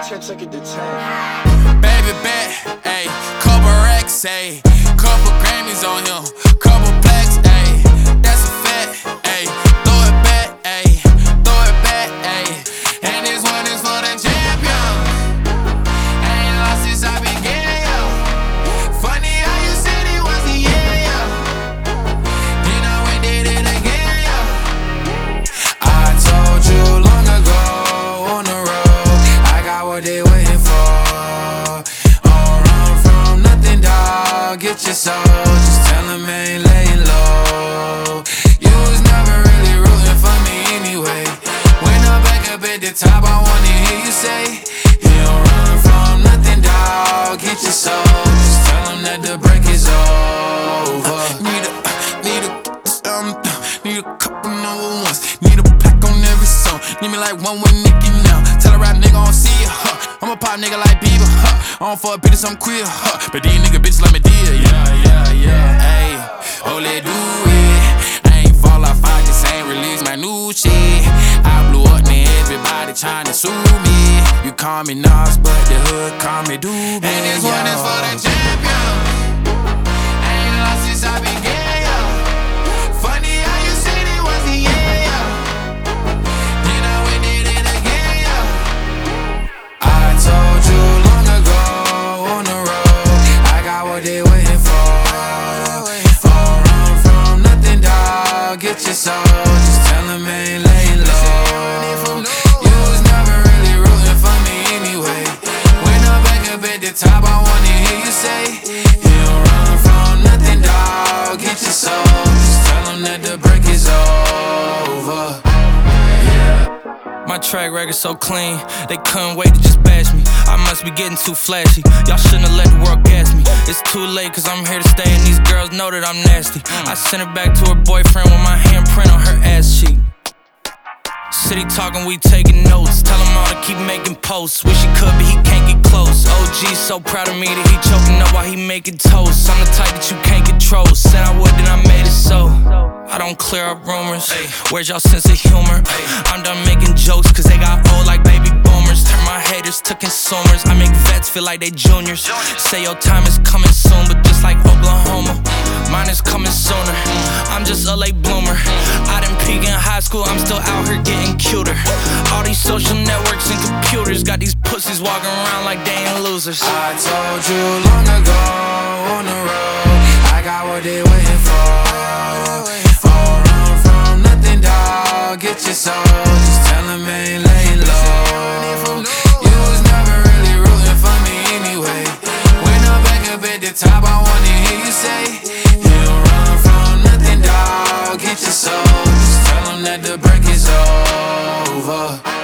Take it to 10. Baby bet, ayy, couple racks, ayy, couple Grammys on him, couple plaques, ayy, that's a fact, ayy, throw it back, ayy, throw it back, ayy, and this one is for the champion. Ain't lost since I began, yo. Funny how you said it was the year, yo. You know we did it again, yo. I told you long ago on the road, I got what they waiting for. Get your soul, just tell him I ain't laying low. You was never really rooting for me anyway. When I'm back up at the top, I wanna hear you say, you don't run from nothing, dawg. Get your soul, just tell him that the break is over. Need a couple number ones. Need a pack on every song. Need me like one with Nicki now. Tell a rap nigga I don't see ya, huh. I'm a pop nigga like Bieber, huh. I don't fuck bitches, I'm queer, huh. But these nigga bitches like me dear, yeah. Ayy, oh let do it. I ain't fall off, I just ain't release my new shit. I blew up, now everybody tryna sue me. You call me Nas, but the hood call me Doobie. And this one is for the champion. Ain't lost since I began, yo. Funny how you said it was the year, yo. You know we did it again, yo. I told you long ago on the road, I got what they waiting for. Don't run from nothing, dawg. Get your soul, just tell him I ain't laying low. You was never really rooting for me anyway. When I'm back up at the top, I wanna hear you say, you don't run from nothing, dawg. Get your soul, just tell him that the break is over. My track record so clean, they couldn't wait to just bash me. I must be getting too flashy, y'all shouldn't have let the world gas me. It's too late cause I'm here to stay and these girls know that I'm nasty. I sent her back to her boyfriend with my handprint on her ass cheek. City talking, we taking notes. Tell him all to keep making posts. Wish he could, but he can't get close. OG so proud of me that he choking up while he making toast. I'm the type that you can't control. Said I would, then I made it so. I don't clear up rumors. Where's y'all sense of humor? I'm done making jokes cause they got old like baby boomers. Turn my haters to consumers. I make vets feel like they juniors. Say your time is coming soon, but just like Oklahoma, mine is coming sooner. I'm just a late bloomer. I didn't peak in high school, I'm still out here getting cuter. All these social networks and computers got these pussies walking around like they ain't losers. I told you long ago on the road, I got what they waiting for. Don't run from nothing, dawg. Get your soul, just tell him I ain't laying low. You was never really rooting for me anyway. When I'm back up at the top, I wanna hear you say, you don't run from nothing, dawg. Get your soul, just tell him that the break is over.